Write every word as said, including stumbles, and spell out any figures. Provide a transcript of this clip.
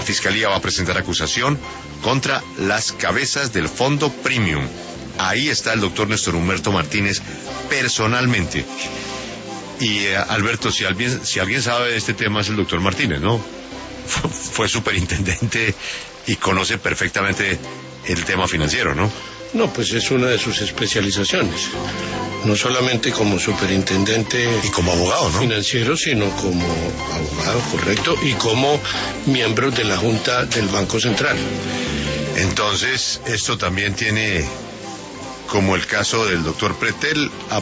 Fiscalía va a presentar acusación contra las cabezas del Fondo Premium. Ahí está el doctor Néstor Humberto Martínez personalmente. Y eh, Alberto, si alguien, si alguien sabe de este tema es el doctor Martínez, ¿no? Fue, fue superintendente y conoce perfectamente el tema financiero, ¿no? No, pues es una de sus especializaciones. No solamente como superintendente y como abogado, ¿no? financiero, sino como abogado, correcto, y como miembro de la Junta del Banco Central. Entonces, esto también tiene, como el caso del doctor Pretel,